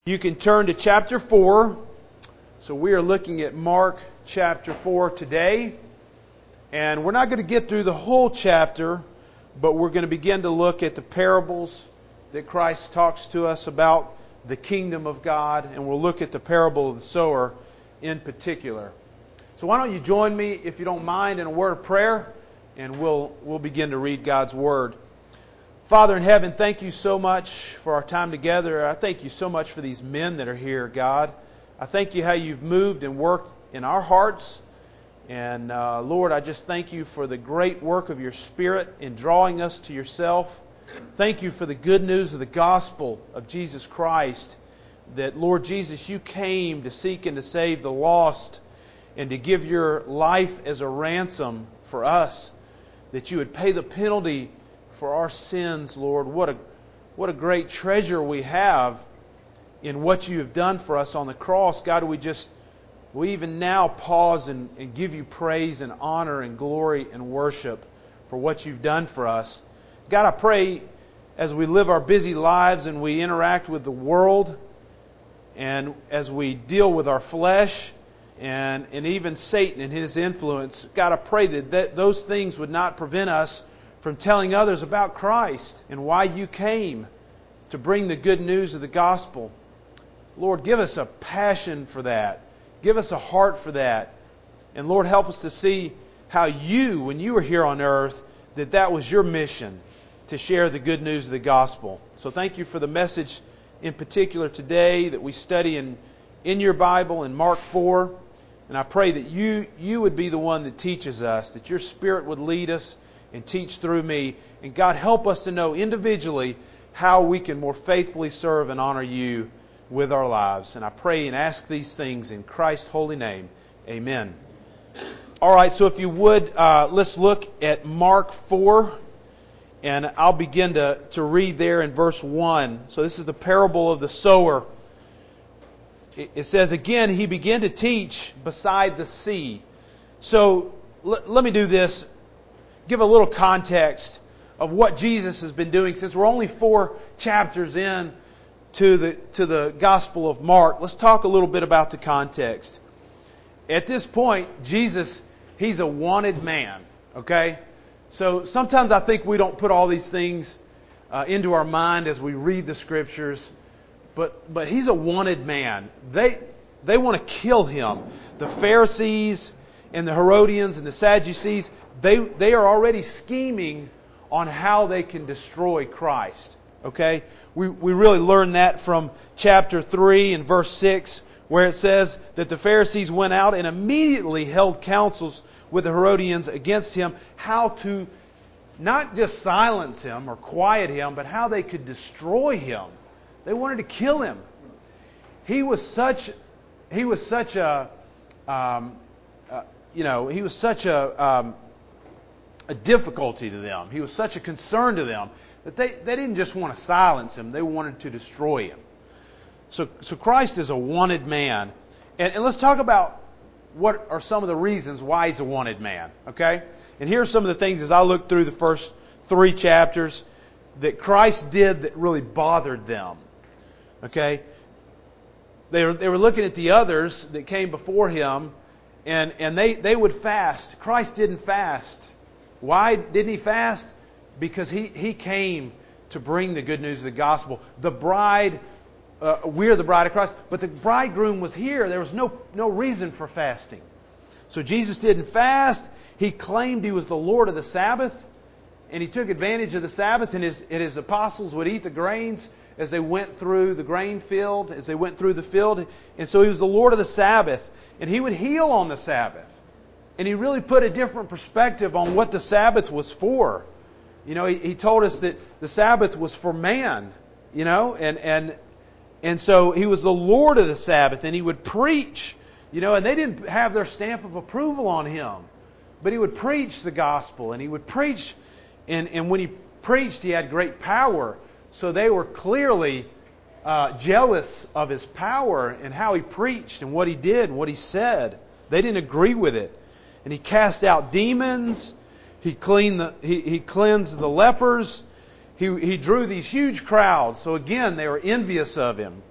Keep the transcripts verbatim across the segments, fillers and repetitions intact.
You can turn to chapter four. So we are looking at Mark chapter four today. And we're not going to get through the whole chapter, but we're going to begin to look at the parables that Christ talks to us about the kingdom of God. And we'll look at the parable of the sower in particular. So why don't you join me, if you don't mind, in a word of prayer, and we'll we'll begin to read God's Word. Father in heaven, thank you so much for our time together. I thank you so much for these men that are here, God. I thank you how you've moved and worked in our hearts. And uh, Lord, I just thank you for the great work of your Spirit in drawing us to yourself. Thank you for the good news of the gospel of Jesus Christ. That, Lord Jesus, you came to seek and to save the lost and to give your life as a ransom for us. That you would pay the penalty for our sins, Lord. What a what a great treasure we have in what you have done for us on the cross. God, we just, we even now pause and, and give you praise and honor and glory and worship for what you've done for us. God, I pray as we live our busy lives and we interact with the world and as we deal with our flesh and, and even Satan and his influence, God, I pray that, that those things would not prevent us from telling others about Christ and why you came to bring the good news of the gospel. Lord, give us a passion for that. Give us a heart for that. And Lord, help us to see how you, when you were here on earth, that that was your mission, to share the good news of the gospel. So thank you for the message in particular today that we study in, in your Bible in Mark four. And I pray that you, you would be the one that teaches us, that your Spirit would lead us and teach through me. And God, help us to know individually how we can more faithfully serve and honor you with our lives. And I pray and ask these things in Christ's holy name. Amen. All right, so if you would, uh, let's look at Mark four. And I'll begin to, to read there in verse one. So this is the parable of the sower. It, it says, again, he began to teach beside the sea. So l- let me do this. Give a little context of what Jesus has been doing since we're only four chapters in to the to the Gospel of Mark. Let's talk a little bit about the context. At this point, Jesus, he's a wanted man, okay? So sometimes I think we don't put all these things uh, into our mind as we read the Scriptures, but but he's a wanted man. They they want to kill him. The Pharisees and the Herodians and the Sadducees, They they are already scheming on how they can destroy Christ. Okay? We we really learn that from chapter three and verse six, where it says that the Pharisees went out and immediately held councils with the Herodians against him, how to not just silence him or quiet him, but how they could destroy him. They wanted to kill him. He was such he was such a um, uh, you know he was such a um, a difficulty to them. He was such a concern to them that they, they didn't just want to silence him. They wanted to destroy him. So, so Christ is a wanted man. And, and let's talk about what are some of the reasons why he's a wanted man. Okay? And here are some of the things as I look through the first three chapters that Christ did that really bothered them. Okay? They were, they were looking at the others that came before him and, and they, they would fast. Christ didn't fast. Why didn't he fast? Because he, he came to bring the good news of the gospel. The bride, uh, we're the bride of Christ, but the bridegroom was here. There was no, no reason for fasting. So Jesus didn't fast. He claimed he was the Lord of the Sabbath. And he took advantage of the Sabbath, and his, and his apostles would eat the grains as they went through the grain field, as they went through the field. And so he was the Lord of the Sabbath. And he would heal on the Sabbath. And he really put a different perspective on what the Sabbath was for. You know, he, he told us that the Sabbath was for man, you know, and, and, and so he was the Lord of the Sabbath, and he would preach, you know, and they didn't have their stamp of approval on him, but he would preach the gospel, and he would preach, and, and when he preached, he had great power, so they were clearly uh, jealous of his power and how he preached and what he did and what he said. They didn't agree with it. And he cast out demons. He cleaned the he, he cleansed the lepers. He he drew these huge crowds. So again, they were envious of him.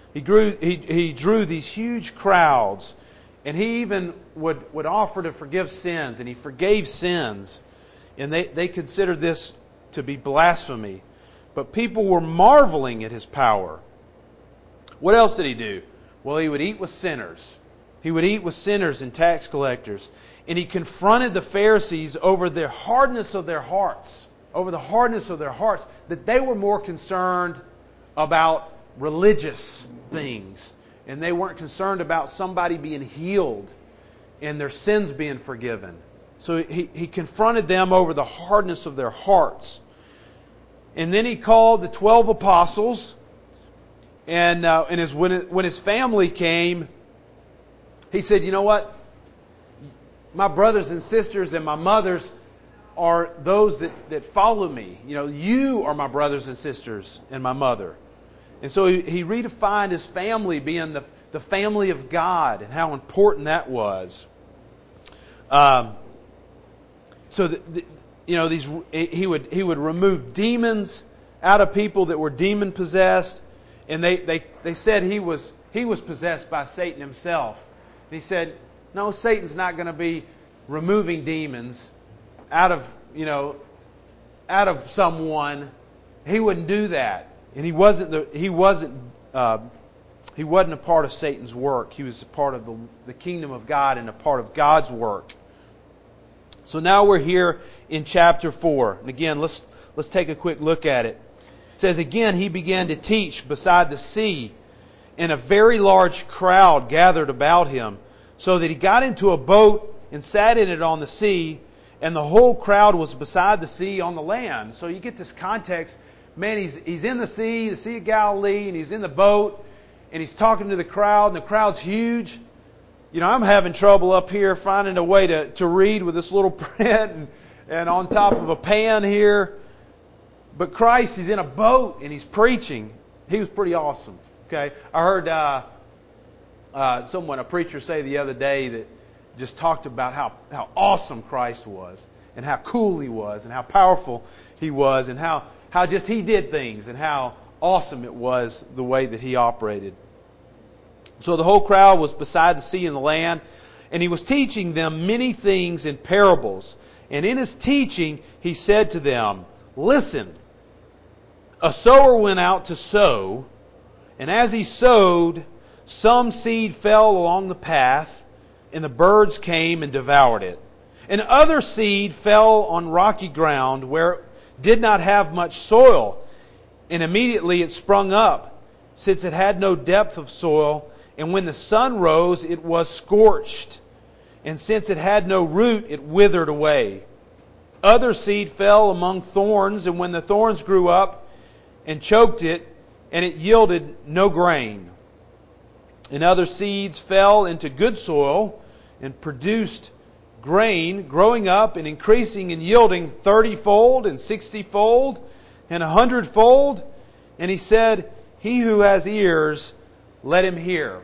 He grew. He, he drew these huge crowds, and he even would, would offer to forgive sins, and he forgave sins. And they, they considered this to be blasphemy. But people were marveling at his power. What else did he do? Well, he would eat with sinners. He would eat with sinners and tax collectors. And he confronted the Pharisees over the hardness of their hearts. Over the hardness of their hearts. That they were more concerned about religious things. And they weren't concerned about somebody being healed and their sins being forgiven. So he, he confronted them over the hardness of their hearts. And then he called the twelve apostles. And, uh, and his, when, it, when his family came, he said, you know what? My brothers and sisters and my mothers are those that, that follow me. You know, you are my brothers and sisters and my mother. And so he, he redefined his family being the, the family of God and how important that was. Um, so, the, the, you know, these he would he would remove demons out of people that were demon possessed, and they, they, they said he was he was possessed by Satan himself. And he said, no, Satan's not going to be removing demons out of you know out of someone. He wouldn't do that, and he wasn't the, he wasn't uh, he wasn't a part of Satan's work. He was a part of the, the kingdom of God and a part of God's work. So now we're here in chapter four. And again, let's let's take a quick look at it. It says, again, he began to teach beside the sea, and a very large crowd gathered about him, so that he got into a boat and sat in it on the sea, and the whole crowd was beside the sea on the land. So you get this context. Man, he's he's in the sea, the Sea of Galilee, and he's in the boat, and he's talking to the crowd, and the crowd's huge. You know, I'm having trouble up here finding a way to, to read with this little print and, and on top of a pan here. But Christ, he's in a boat and he's preaching. He was pretty awesome. Okay, I heard uh, uh, someone, a preacher, say the other day that just talked about how, how awesome Christ was and how cool he was and how powerful he was and how, how just he did things and how awesome it was the way that he operated. So the whole crowd was beside the sea and the land, and he was teaching them many things in parables. And in his teaching, he said to them, listen, a sower went out to sow, and as he sowed, some seed fell along the path, and the birds came and devoured it. And other seed fell on rocky ground where it did not have much soil, and immediately it sprung up, since it had no depth of soil. And when the sun rose, it was scorched. And since it had no root, it withered away. Other seed fell among thorns, and when the thorns grew up and choked it, and it yielded no grain. And other seeds fell into good soil and produced grain, growing up and increasing and yielding thirty-fold and sixty-fold and a hundredfold. And he said, he who has ears, let him hear.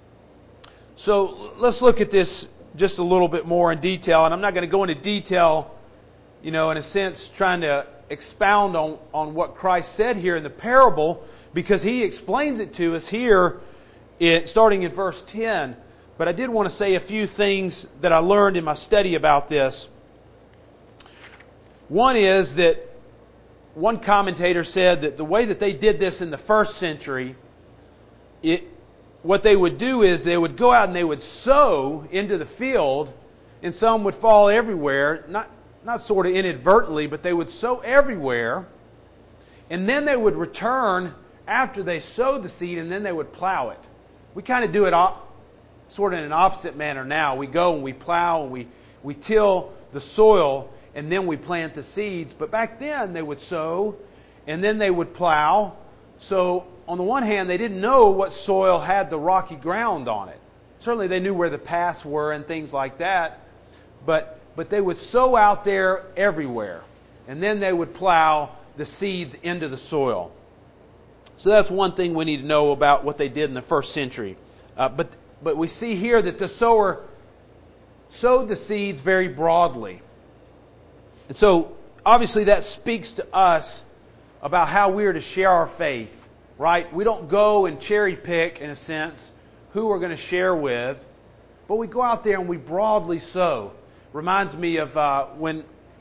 So let's look at this just a little bit more in detail. And I'm not going to go into detail, you know, in a sense, trying to expound on, on what Christ said here in the parable, because he explains it to us here, it, starting in verse ten. But I did want to say a few things that I learned in my study about this. One is that one commentator said that the way that they did this in the first century, it what they would do is they would go out and they would sow into the field, and some would fall everywhere, not not sort of inadvertently, but they would sow everywhere, and then they would return after they sowed the seed, and then they would plow it. We kind of do it op- sort of in an opposite manner now. We go and we plow and we, we till the soil, and then we plant the seeds. But back then they would sow, and then they would plow. So on the one hand, they didn't know what soil had the rocky ground on it. Certainly they knew where the paths were and things like that. But but they would sow out there everywhere. And then they would plow the seeds into the soil. So that's one thing we need to know about what they did in the first century. Uh, but but we see here that the sower sowed the seeds very broadly. And so obviously that speaks to us about how we are to share our faith right? We don't go and cherry pick, in a sense, who we're going to share with, but we go out there and we broadly sow. Reminds me of uh, when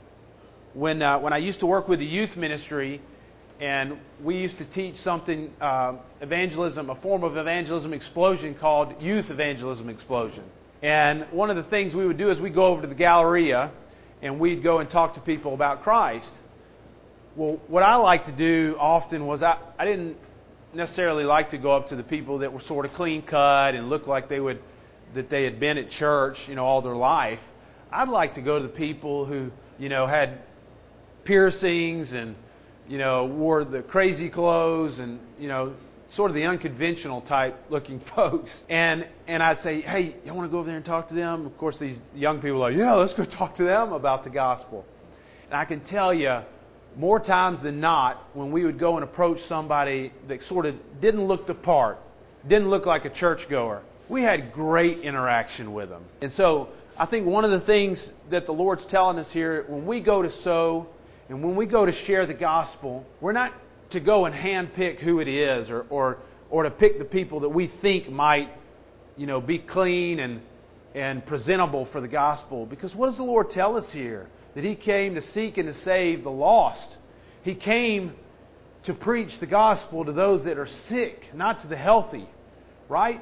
when uh, when I used to work with the youth ministry, and we used to teach something, uh, evangelism, a form of evangelism explosion called Youth Evangelism Explosion. And one of the things we would do is we'd go over to the Galleria and we'd go and talk to people about Christ. Well, what I like to do often was I, I didn't necessarily like to go up to the people that were sort of clean cut and looked like they would that they had been at church, you know, all their life. I'd like to go to the people who, you know, had piercings and, you know, wore the crazy clothes and, you know, sort of the unconventional type looking folks. And and I'd say, hey, you want to go over there and talk to them? Of course, these young people are like, yeah, let's go talk to them about the gospel. And I can tell you, more times than not, when we would go and approach somebody that sort of didn't look the part, didn't look like a churchgoer, we had great interaction with them. And so I think one of the things that the Lord's telling us here, when we go to sow and when we go to share the gospel, we're not to go and handpick who it is or, or or to pick the people that we think might, you know, be clean and and presentable for the gospel. Because what does the Lord tell us here? That He came to seek and to save the lost. He came to preach the gospel to those that are sick, not to the healthy. Right?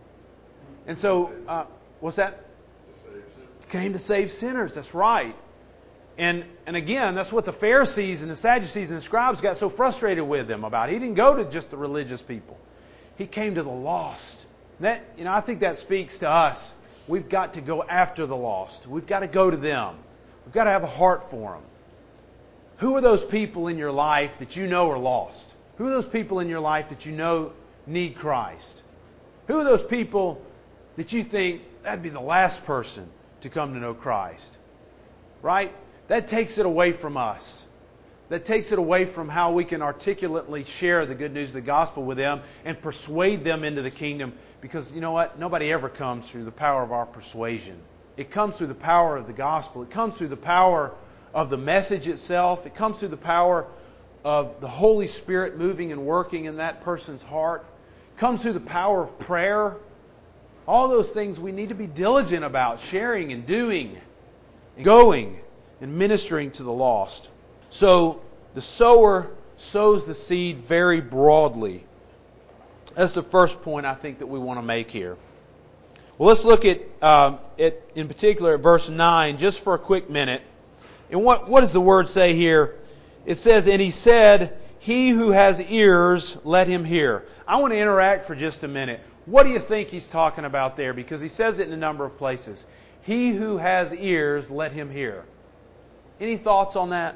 And so, uh, what's that? Came to save sinners. That's right. And and again, that's what the Pharisees and the Sadducees and the scribes got so frustrated with him about. He didn't go to just the religious people. He came to the lost. That, you know, I think that speaks to us. We've got to go after the lost. We've got to go to them. We've got to have a heart for them. Who are those people in your life that you know are lost? Who are those people in your life that you know need Christ? Who are those people that you think that'd be the last person to come to know Christ? Right? That takes it away from us. That takes it away from how we can articulately share the good news of the gospel with them and persuade them into the kingdom. Because you know what? Nobody ever comes through the power of our persuasion. It comes through the power of the gospel. It comes through the power of the message itself. It comes through the power of the Holy Spirit moving and working in that person's heart. It comes through the power of prayer. All those things we need to be diligent about sharing and doing and going and ministering to the lost. So the sower sows the seed very broadly. That's the first point I think that we want to make here. Well, let's look at, um, at in particular, at verse nine, just for a quick minute. And what, what does the word say here? It says, and he said, he who has ears, let him hear. I want to interact for just a minute. What do you think he's talking about there? Because he says it in a number of places. He who has ears, let him hear. Any thoughts on that?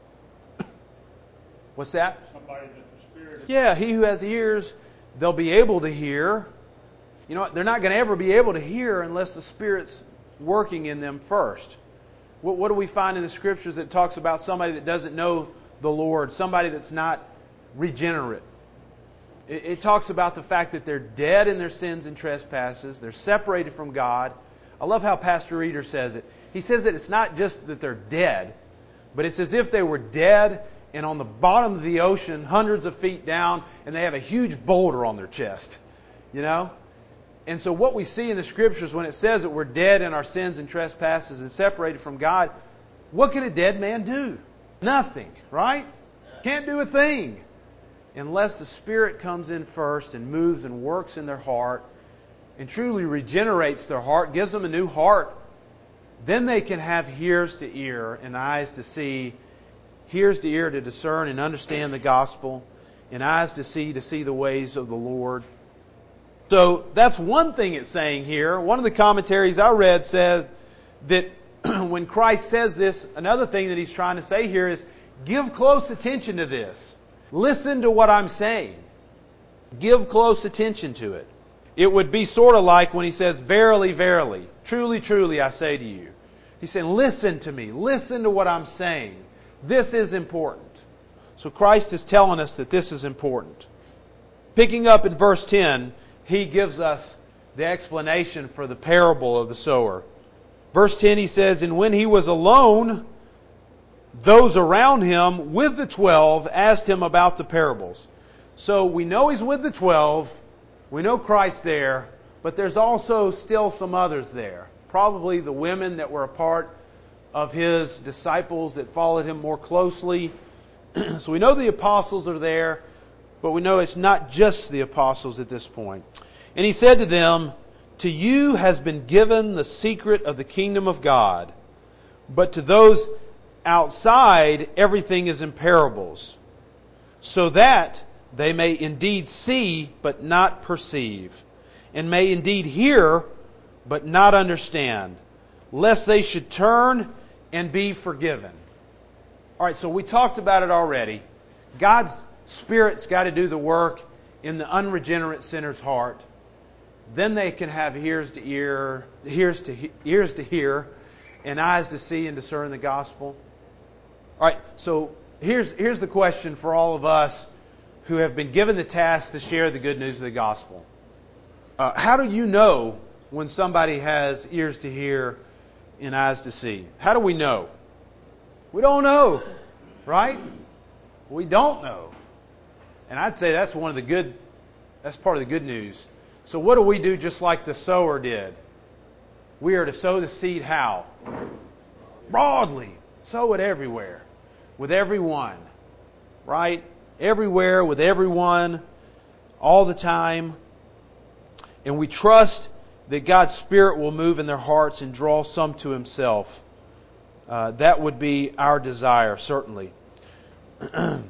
What's that? Somebody that the Spirit is... Yeah, he who has ears, they'll be able to hear. You know what? They're not going to ever be able to hear unless the Spirit's working in them first. What, what do we find in the Scriptures that talks about somebody that doesn't know the Lord, somebody that's not regenerate? It, it talks about the fact that they're dead in their sins and trespasses. They're separated from God. I love how Pastor Reeder says it. He says that it's not just that they're dead, but it's as if they were dead and on the bottom of the ocean, hundreds of feet down, and they have a huge boulder on their chest. You know? And so what we see in the Scriptures when it says that we're dead in our sins and trespasses and separated from God, what can a dead man do? Nothing, right? Can't do a thing unless the Spirit comes in first and moves and works in their heart and truly regenerates their heart, gives them a new heart. Then they can have ears to ear and eyes to see, ears to ear to discern and understand the gospel, and eyes to see to see the ways of the Lord. So that's one thing it's saying here. One of the commentaries I read says that when Christ says this, another thing that He's trying to say here is, give close attention to this. Listen to what I'm saying. Give close attention to it. It would be sort of like when He says, verily, verily, truly, truly, I say to you. He's saying, listen to me. Listen to what I'm saying. This is important. So Christ is telling us that this is important. Picking up in verse ten, He gives us the explanation for the parable of the sower. Verse ten, He says, and when He was alone, those around Him with the twelve asked Him about the parables. So we know He's with the twelve. We know Christ's there. But there's also still some others there. Probably the women that were a part of His disciples that followed Him more closely. So we know the apostles are there. But we know it's not just the apostles at this point. And He said to them, "To you has been given the secret of the kingdom of God. But to those outside, everything is in parables, so that they may indeed see, but not perceive, and may indeed hear, but not understand, lest they should turn and be forgiven." All right, so we talked about it already. God's Spirit's got to do the work in the unregenerate sinner's heart. Then they can have ears to ear, ears to he- ears to hear, and eyes to see and discern the gospel. All right, so here's here's the question for all of us who have been given the task to share the good news of the gospel. Uh, how do you know when somebody has ears to hear and eyes to see? How do we know? We don't know, right? We don't know. And I'd say that's one of the good, that's part of the good news. So what do we do just like the sower did? We are to sow the seed how? Broadly. Sow it everywhere. With everyone. Right? Everywhere, with everyone. All the time. And we trust that God's Spirit will move in their hearts and draw some to Himself. Uh, that would be our desire, certainly. And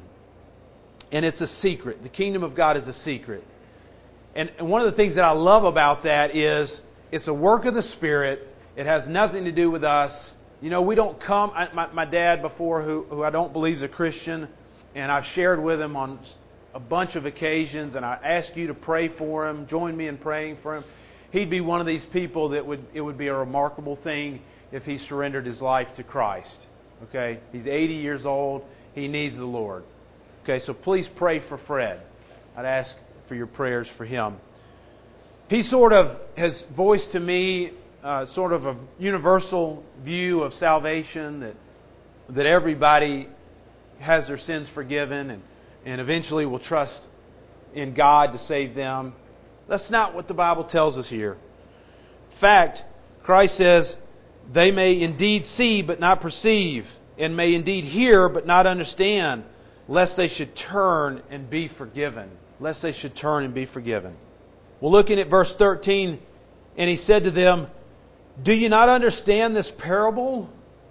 it's a secret. The kingdom of God is a secret. And, and one of the things that I love about that is it's a work of the Spirit. It has nothing to do with us. You know, we don't come... I, my, my dad before, who, who I don't believe is a Christian, and I've shared with him on a bunch of occasions, and I asked you to pray for him, join me in praying for him. He'd be one of these people that would it would be a remarkable thing if he surrendered his life to Christ. Okay? He's eighty years old. He needs the Lord. Okay, so please pray for Fred. I'd ask for your prayers for him. He sort of has voiced to me uh, sort of a universal view of salvation, that that everybody has their sins forgiven and, and eventually will trust in God to save them. That's not what the Bible tells us here. In fact, Christ says, "They may indeed see but not perceive, and may indeed hear but not understand, lest they should turn and be forgiven." Lest they should turn and be forgiven. Well, looking at verse thirteen, and He said to them, "Do you not understand this parable?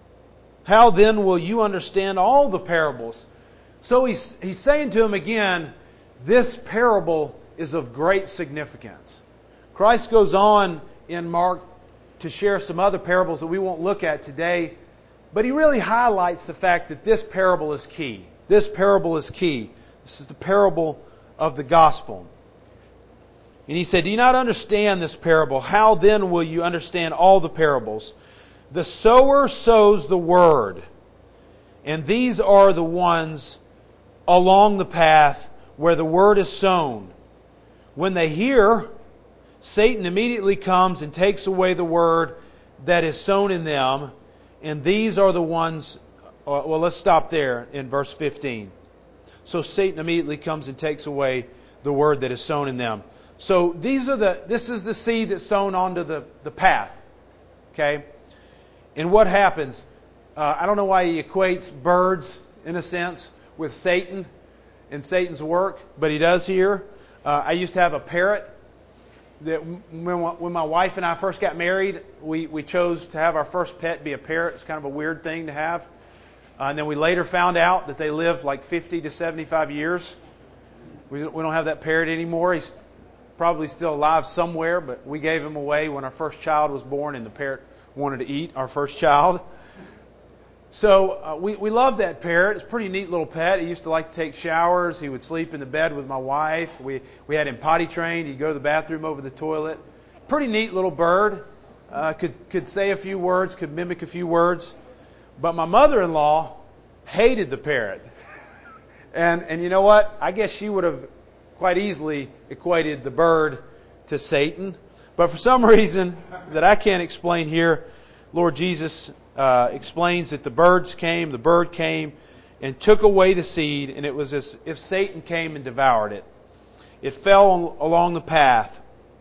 How then will you understand all the parables?" So he's, he's saying to them again, this parable is of great significance. Christ goes on in Mark to share some other parables that we won't look at today, but He really highlights the fact that this parable is key. This parable is key. This is the parable of the gospel. And He said, "Do you not understand this parable? How then will you understand all the parables? The sower sows the word, and these are the ones along the path where the word is sown. When they hear, Satan immediately comes and takes away the word that is sown in them, and these are the ones..." Well, let's stop there in verse fifteen. So Satan immediately comes and takes away the word that is sown in them. So these are the. This is the seed that's sown onto the, the path. Okay? And what happens? Uh, I don't know why he equates birds, in a sense, with Satan and Satan's work, but he does here. Uh, I used to have a parrot that when, when my wife and I first got married, we, we chose to have our first pet be a parrot. It's kind of a weird thing to have. Uh, and then we later found out that they live like fifty to seventy-five years. We, we don't have that parrot anymore. He's probably still alive somewhere, but we gave him away when our first child was born, and the parrot wanted to eat our first child. So uh, we, we loved that parrot. It's a pretty neat little pet. He used to like to take showers. He would sleep in the bed with my wife. We, we had him potty trained. He'd go to the bathroom over the toilet. Pretty neat little bird. Uh, could, could say a few words, could mimic a few words. But my mother-in-law hated the parrot. And and you know what? I guess she would have quite easily equated the bird to Satan. But for some reason that I can't explain here, Lord Jesus uh, explains that the birds came, the bird came, and took away the seed, and it was as if Satan came and devoured it. It fell along the path.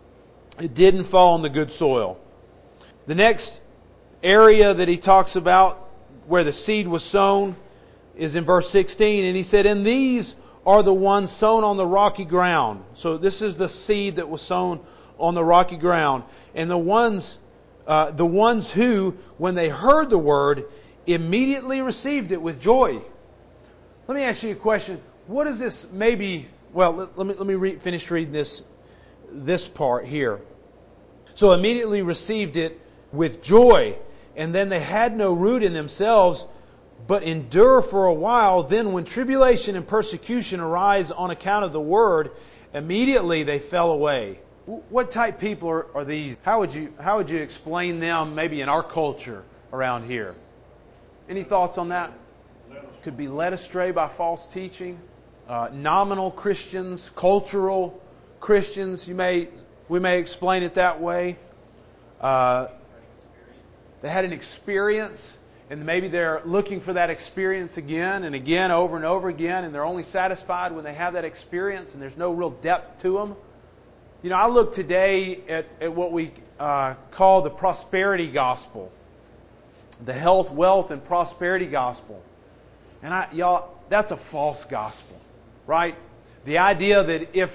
It didn't fall on the good soil. The next area that he talks about where the seed was sown is in verse sixteen. And he said, and these are the ones sown on the rocky ground. So this is the seed that was sown on the rocky ground. And the ones, uh, the ones who, when they heard the word, immediately received it with joy. Let me ask you a question. What is this maybe... Well, let, let me let me re- finish reading this this part here. So immediately received it with joy, and then they had no root in themselves, but endure for a while. Then when tribulation and persecution arise on account of the word, immediately they fell away. What type people are, are these? How would you how would you explain them maybe in our culture around here? Any thoughts on that? Could be led astray by false teaching. Uh, nominal Christians, cultural Christians, you may we may explain it that way. Uh, they had an experience, and maybe they're looking for that experience again and again, over and over again, and they're only satisfied when they have that experience, and there's no real depth to them. You know, I look today at, at what we uh, call the prosperity gospel, the health, wealth, and prosperity gospel, and I, y'all, that's a false gospel. Right? The idea that if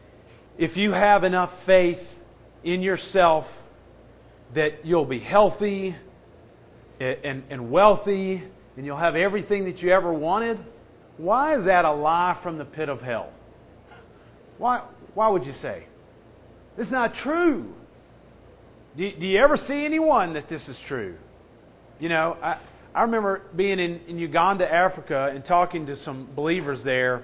if you have enough faith in yourself that you'll be healthy and, and, and wealthy and you'll have everything that you ever wanted, why is that a lie from the pit of hell? Why why would you say? It's not true. Do, do you ever see anyone that this is true? You know, I, I remember being in, in Uganda, Africa, and talking to some believers there,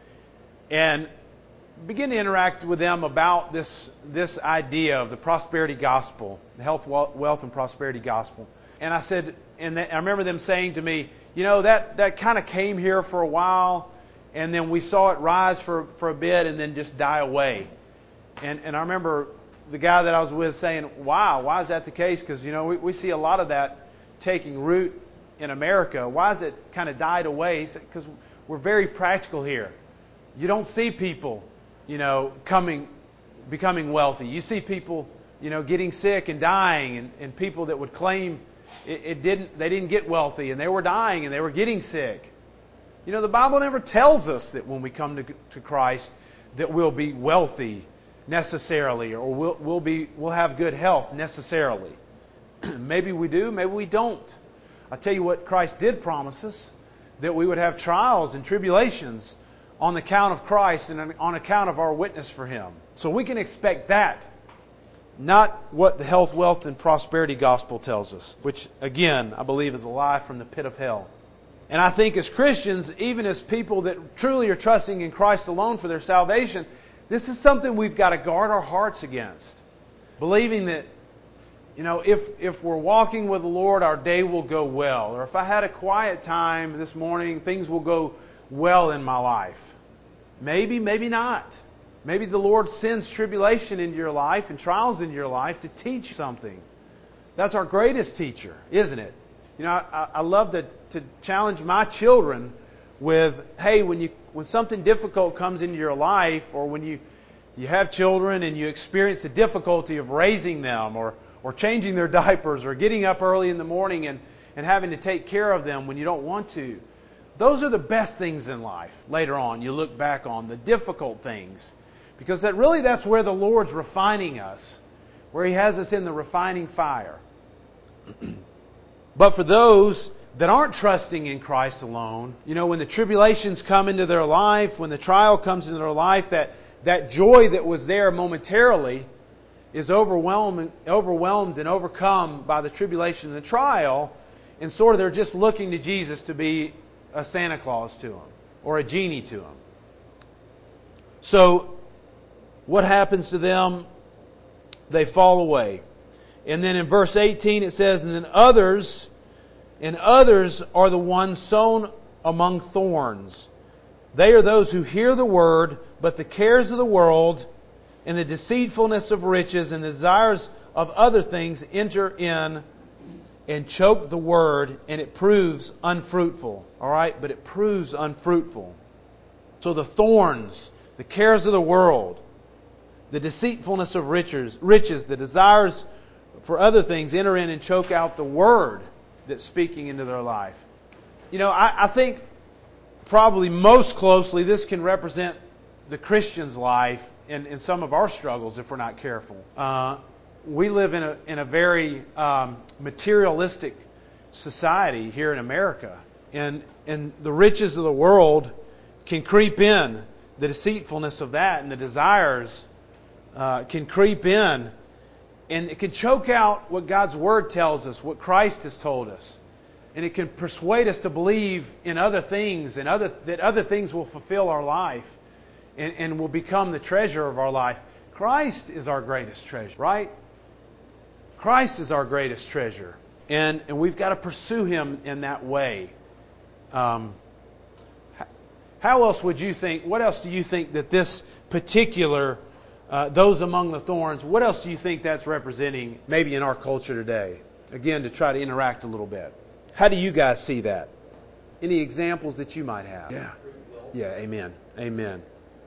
and begin to interact with them about this this idea of the prosperity gospel, the health, wealth, and prosperity gospel. And I said, and I remember them saying to me, you know, that, that kind of came here for a while, and then we saw it rise for, for a bit and then just die away. And and I remember the guy that I was with saying, wow, why is that the case? Because, you know, we, we see a lot of that taking root in America. Why has it kind of died away? He said, because we're very practical here. You don't see people, you know, coming, becoming wealthy. You see people, you know, getting sick and dying, and, and people that would claim it, it didn't, they didn't get wealthy, and they were dying, and they were getting sick. You know, the Bible never tells us that when we come to, to Christ that we'll be wealthy necessarily, or we'll, we'll be, we'll have good health necessarily. Maybe we do, maybe we don't. I'll tell you what Christ did promise us, that we would have trials and tribulations on account of Christ and on account of our witness for Him. So we can expect that, not what the health, wealth, and prosperity gospel tells us, which, again, I believe is a lie from the pit of hell. And I think as Christians, even as people that truly are trusting in Christ alone for their salvation, this is something we've got to guard our hearts against. Believing that, you know, if, if we're walking with the Lord, our day will go well. Or if I had a quiet time this morning, things will go well in my life. Maybe, maybe not. Maybe the Lord sends tribulation into your life and trials into your life to teach something. That's our greatest teacher, isn't it? You know, I, I love to, to challenge my children with, hey, when you when something difficult comes into your life, or when you, you have children and you experience the difficulty of raising them, or, or changing their diapers, or getting up early in the morning and, and having to take care of them when you don't want to. Those are the best things in life. Later on, you look back on the difficult things. Because that really that's where the Lord's refining us. Where He has us in the refining fire. But for those that aren't trusting in Christ alone, you know, when the tribulations come into their life, when the trial comes into their life, that, that joy that was there momentarily is overwhelmed, overwhelmed and overcome by the tribulation and the trial. And sort of they're just looking to Jesus to be a Santa Claus to them, or a genie to them. So, what happens to them? They fall away. And then in verse eighteen it says, and then others, and others are the ones sown among thorns. They are those who hear the word, but the cares of the world and the deceitfulness of riches and the desires of other things enter in and choke the word, and it proves unfruitful. All right? But it proves unfruitful. So the thorns, the cares of the world, the deceitfulness of riches, riches, the desires for other things enter in and choke out the word that's speaking into their life. You know, I, I think probably most closely this can represent the Christian's life in, in some of our struggles if we're not careful. Uh, we live in a in a very um, materialistic society here in America, and and the riches of the world can creep in. The deceitfulness of that and the desires uh, can creep in, and it can choke out what God's Word tells us, what Christ has told us. And it can persuade us to believe in other things, and other that other things will fulfill our life and, and will become the treasure of our life. Christ is our greatest treasure, right? Christ is our greatest treasure. And, and we've got to pursue Him in that way. Um, how else would you think, what else do you think that this particular, uh, those among the thorns, what else do you think that's representing maybe in our culture today? Again, to try to interact a little bit. How do you guys see that? Any examples that you might have? Yeah. Yeah, amen. Amen.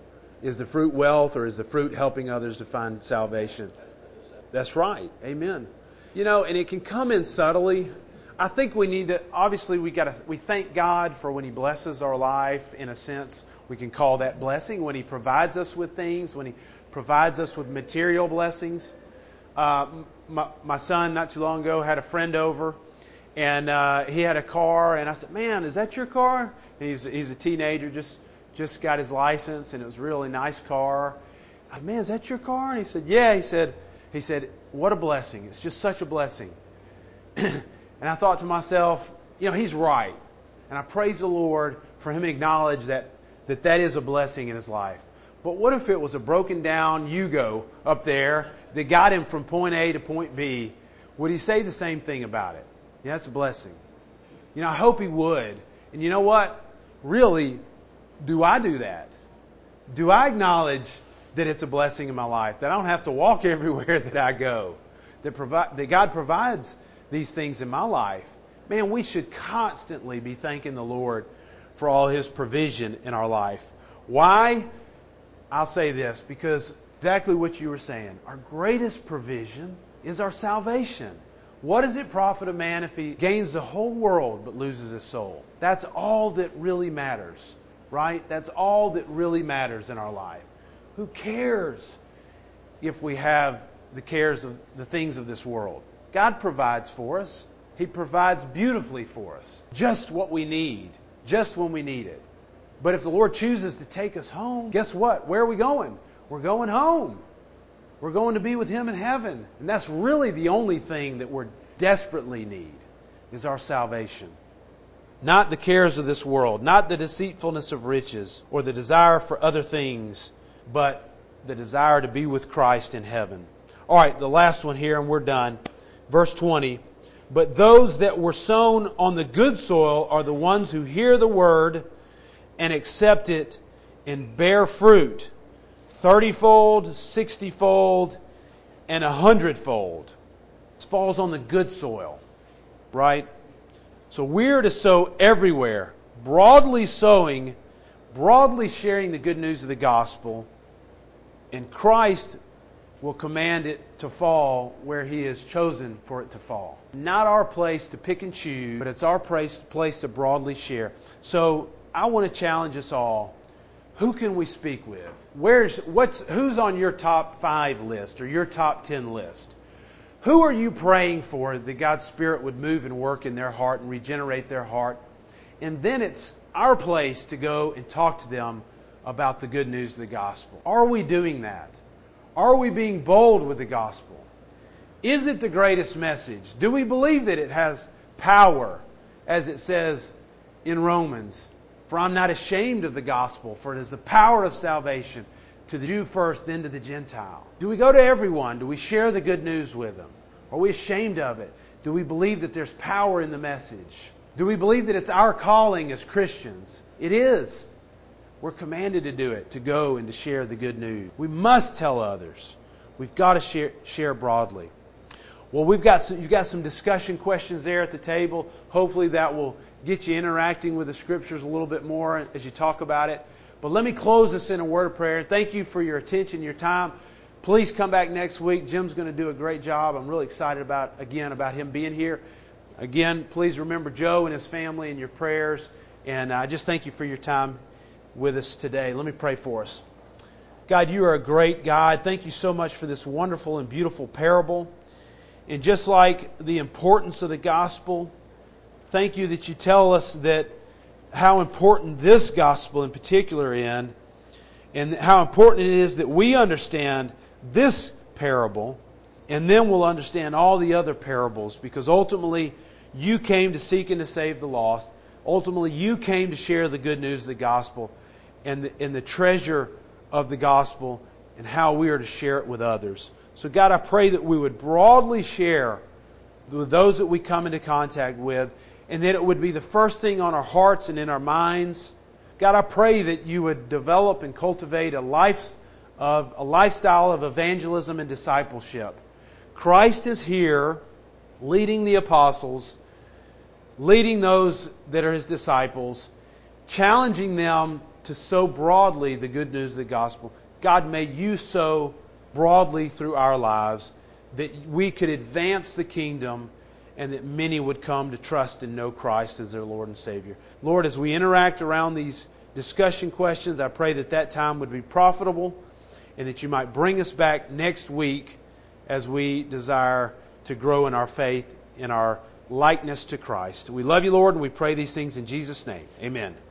Is the fruit wealth, or is the fruit helping others to find salvation? That's right. Amen. You know, and it can come in subtly. I think we need to, obviously we got to, we thank God for when He blesses our life, in a sense. We can call that blessing. When He provides us with things, when He provides us with material blessings. Uh, my, my son, not too long ago, had a friend over. And uh, he had a car, and I said, "Man, is that your car?" And he's he's a teenager, just just got his license, and it was a really nice car. I said, "Man, is that your car?" And he said, "Yeah." He said, "He said, what a blessing! It's just such a blessing." And I thought to myself, you know, he's right, and I praise the Lord for him to acknowledge that that that is a blessing in his life. But what if it was a broken down Yugo up there that got him from point A to point B? Would he say the same thing about it? Yeah, that's a blessing. You know, I hope he would. And you know what? Really, do I do that? Do I acknowledge that it's a blessing in my life? That I don't have to walk everywhere that I go? That, provi- that God provides these things in my life? Man, we should constantly be thanking the Lord for all His provision in our life. Why? I'll say this, because exactly what you were saying. Our greatest provision is our salvation. What does it profit a man if he gains the whole world but loses his soul? That's all that really matters, right? That's all that really matters in our life. Who cares if we have the cares of the things of this world? God provides for us. He provides beautifully for us. Just what we need. Just when we need it. But if the Lord chooses to take us home, guess what? Where are we going? We're going home. We're going to be with Him in heaven. And that's really the only thing that we desperately need, is our salvation. Not the cares of this world, not the deceitfulness of riches or the desire for other things, but the desire to be with Christ in heaven. All right, the last one here, and we're done. Verse twenty. But those that were sown on the good soil are the ones who hear the word and accept it and bear fruit. Thirty-fold, sixty-fold, and a hundredfold. This falls on the good soil, right? So we're to sow everywhere, broadly sowing, broadly sharing the good news of the gospel, and Christ will command it to fall where He has chosen for it to fall. Not our place to pick and choose, but it's our place, place to broadly share. So I want to challenge us all. Who can we speak with? Where's what's who's on your top five list or your top ten list? Who are you praying for that God's Spirit would move and work in their heart and regenerate their heart? And then it's our place to go and talk to them about the good news of the gospel. Are we doing that? Are we being bold with the gospel? Is it the greatest message? Do we believe that it has power, as it says in Romans? For I'm not ashamed of the gospel, for it is the power of salvation to the Jew first, then to the Gentile. Do we go to everyone? Do we share the good news with them? Are we ashamed of it? Do we believe that there's power in the message? Do we believe that it's our calling as Christians? It is. We're commanded to do it, to go and to share the good news. We must tell others. We've got to share, share broadly. Well, we've got some, you've got some discussion questions there at the table. Hopefully that will get you interacting with the Scriptures a little bit more as you talk about it. But let me close this in a word of prayer. Thank you for your attention, your time. Please come back next week. Jim's going to do a great job. I'm really excited about, again, about him being here. Again, please remember Joe and his family in your prayers. And I just thank you for your time with us today. Let me pray for us. God, you are a great God. Thank you so much for this wonderful and beautiful parable. And just like the importance of the gospel, thank you that you tell us that how important this gospel in particular is, and how important it is that we understand this parable, and then we'll understand all the other parables, because ultimately you came to seek and to save the lost. Ultimately you came to share the good news of the gospel and the, and the treasure of the gospel and how we are to share it with others. So God, I pray that we would broadly share with those that we come into contact with, and that it would be the first thing on our hearts and in our minds. God, I pray that you would develop and cultivate a life of a lifestyle of evangelism and discipleship. Christ is here leading the apostles, leading those that are His disciples, challenging them to sow broadly the good news of the gospel. God, may you sow broadly through our lives, that we could advance the kingdom and that many would come to trust and know Christ as their Lord and Savior. Lord, as we interact around these discussion questions, I pray that that time would be profitable and that you might bring us back next week as we desire to grow in our faith, in our likeness to Christ. We love you, Lord, and we pray these things in Jesus' name. Amen.